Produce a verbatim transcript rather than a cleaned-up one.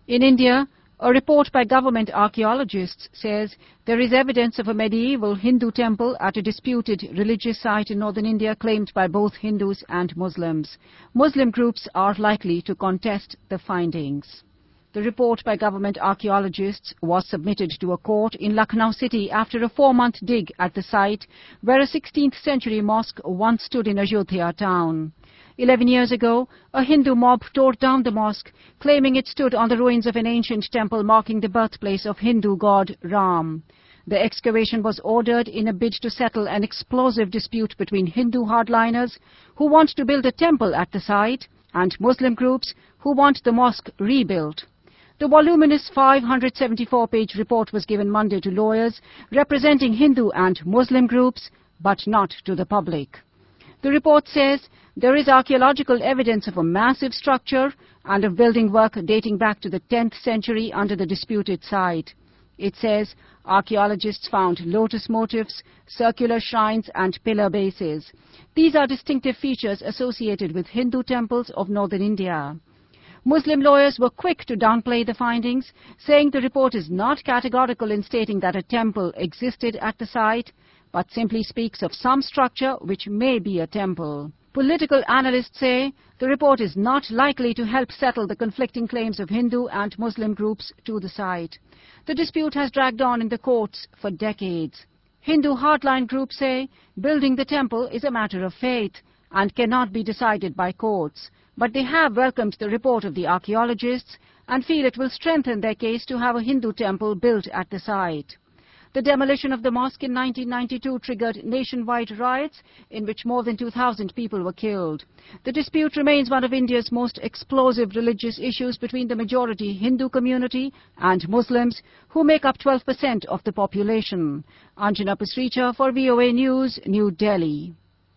In India, a report by government archaeologists says there is evidence of a medieval Hindu temple at a disputed religious site in northern India claimed by both Hindus and Muslims. Muslim groups are likely to contest the findings. The report by government archaeologists was submitted to a court in Lucknow city after a four-month dig at the site where a sixteenth century mosque once stood in Ayodhya town. Eleven years ago, a Hindu mob tore down the mosque, claiming it stood on the ruins of an ancient temple marking the birthplace of Hindu god Ram. The excavation was ordered in a bid to settle an explosive dispute between Hindu hardliners who want to build a temple at the site and Muslim groups who want the mosque rebuilt. The voluminous five hundred seventy-four page report was given Monday to lawyers representing Hindu and Muslim groups, but not to the public. The report says there is archaeological evidence of a massive structure and of building work dating back to the tenth century under the disputed site. It says archaeologists found lotus motifs, circular shrines and pillar bases. These are distinctive features associated with Hindu temples of northern India. Muslim lawyers were quick to downplay the findings, saying the report is not categorical in stating that a temple existed at the site, but simply speaks of some structure which may be a temple. Political analysts say the report is not likely to help settle the conflicting claims of Hindu and Muslim groups to the site. The dispute has dragged on in the courts for decades. Hindu hardline groups say building the temple is a matter of faith and cannot be decided by courts, but they have welcomed the report of the archaeologists and feel it will strengthen their case to have a Hindu temple built at the site. The demolition of the mosque in nineteen ninety-two triggered nationwide riots in which more than two thousand people were killed. The dispute remains one of India's most explosive religious issues between the majority Hindu community and Muslims, who make up twelve percent of the population. Anjana Pasricha for V O A News, New Delhi.